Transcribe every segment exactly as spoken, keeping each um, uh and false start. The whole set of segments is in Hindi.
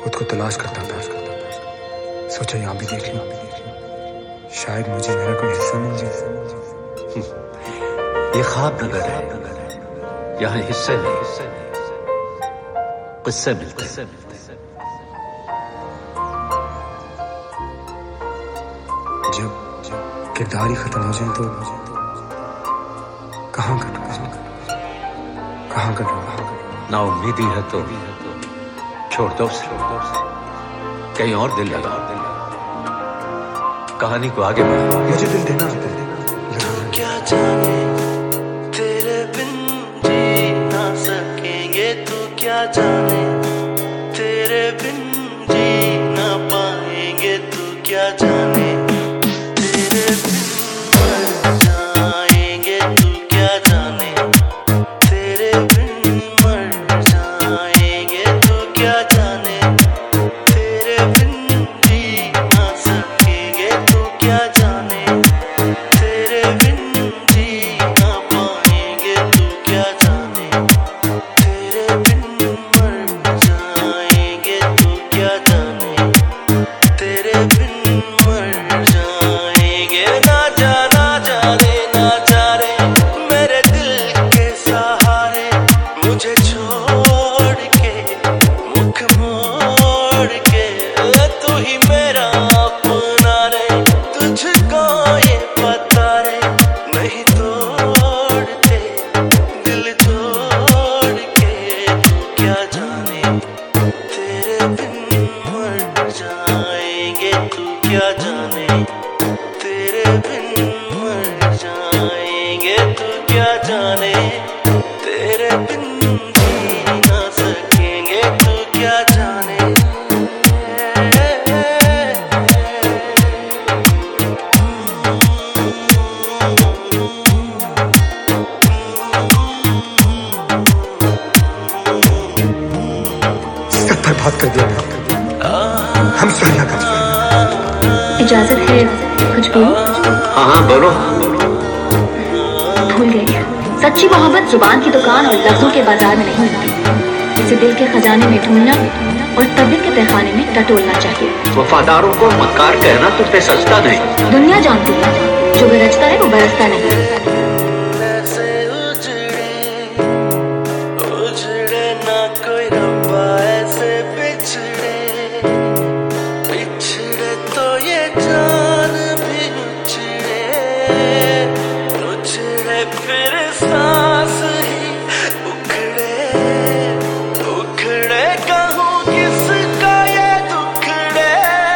खुद को तलाश करता था, सोचा यहाँ भी देख लूं, शायद मुझे मेरा कोई हिस्सा मिल जाए। ये ख्वाब नगर है, यहाँ हिस्से नहीं किस्से मिलते हैं। जब किरदार ही खत्म हो जाए तो कहाँ कर कहाँ कर ना उम्मीदी है तो छोड़ दो, कहीं और दिल लगा, कहानी को आगे बढ़ा। मुझे दिल देना क्या जाने तेरे बिन जी ना सकेंगे, तू क्या जाने तेरे बिन जी ना पाएंगे, तू क्या जाने तेरे बिन मर जाएंगे, तू क्या जाने तेरे बिन मर जाएंगे, तू क्या जाने तेरे बिन जी ना सकेंगे, तू क्या जाने तेरे बिन जी ना पाएंगे, तू क्या जाने तेरे बिन मर जाएंगे, तू क्या जाने तेरे बिन मर जाएंगे। ना जा ना जा रे ना जा रे मेरे दिल के सहारे, मुझे छोड़ के मुख मोड़ के, तू ही मेरा अपना रे, तुझको ये पता रे, नहीं तोड़ते दिल जोड़ के, तू क्या जाने तेरे बिन मर जाएंगे, तू क्या जाने तेरे बिन मर जाएंगे, तू क्या जाने तेरे बिन जी ना सकेंगे, तू क्या जाने। सब बर्बाद कर दिया, हम सरिया कर दिया। इजाजत है कुछ बोलूं? हाँ हाँ बोलो। भूल गई, सच्ची मोहब्बत जुबान की दुकान और लफ्जों के बाजार में नहीं मिलती, इसे दिल के खजाने में ढूंढना और तबीयत के तहखाने में टटोलना चाहिए। वफादारों को मक्कार कहना तुझसे सस्ता नहीं। दुनिया जानती है जो गरजता है वो बरसता नहीं। ऐसे उजड़े उजड़े ना कोई रब्बा, ऐसे बिछड़े बिछड़े तो ये जान भी उजड़े उजड़े, फिर सांस ही उखड़े उखड़े, कहूँ किसका ये दुखड़े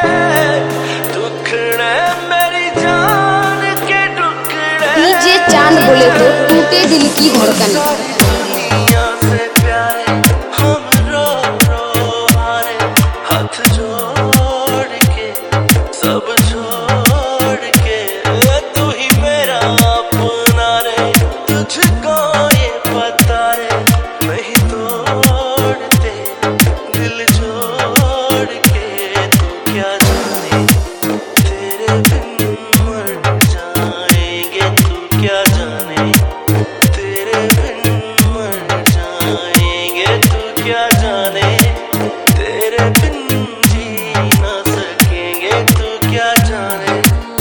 दुखड़े, मेरी जान के टुकड़े। डीजे चांद बोले तो टूटे दिल की धड़कन। दुनिया से प्यारे हम रो रो हारे, हाथ जोड़ के सब छोड़ के, तू ही मेरा अपना रे, तुझको ये पता रे, नहीं तोड़ते दिल जोड़ के, तू क्या जाने तेरे बिन मर जाएंगे, तू क्या जाने तेरे बिन मर जाएंगे, तू क्या जाने तेरे बिन जी ना सकेंगे, तू क्या जाने।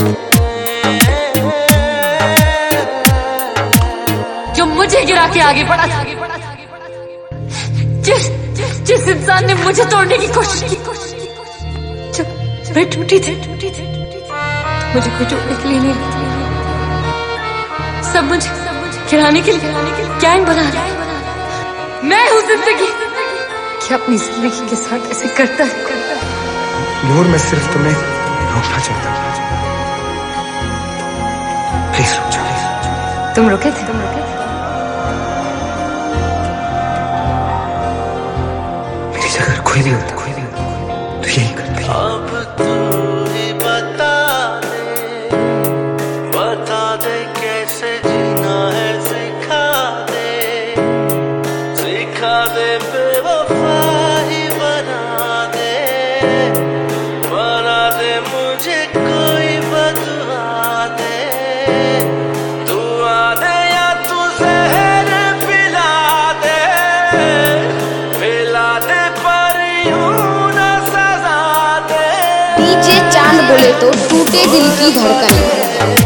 जो मुझे गिरा के आगे बढ़ा था, जिस जिस इंसान ने मुझे तोड़ने की कोशिश की, जब मैं टूटी थी मुझे कोई तोड़ने के लिए नहीं, सब मुझे गिराने के लिए गैंग बना रहा है। मैं हूँ जिंदगी क्या अपनी जिंदगी के साथ ऐसे करता है। नूर, मैं सिर्फ तुम्हें रोकना चाहता हूँ, प्लीज रुक जाओ। तुम रुके थे तुम रुके थे मेरी जगह कोई भी होता कोई भी होता तो यही करती। अब तू ही बता दे बता दे कैसे जीना है, सिखा दे सिखा दे, बेवफा ही बना दे बना दे, मुझे कोई बदला दे, तू आ दे या तू जहर पिला दे पिला दे, पर यूं ना जैसे चांद बोले तो टूटे दिल की धड़कन।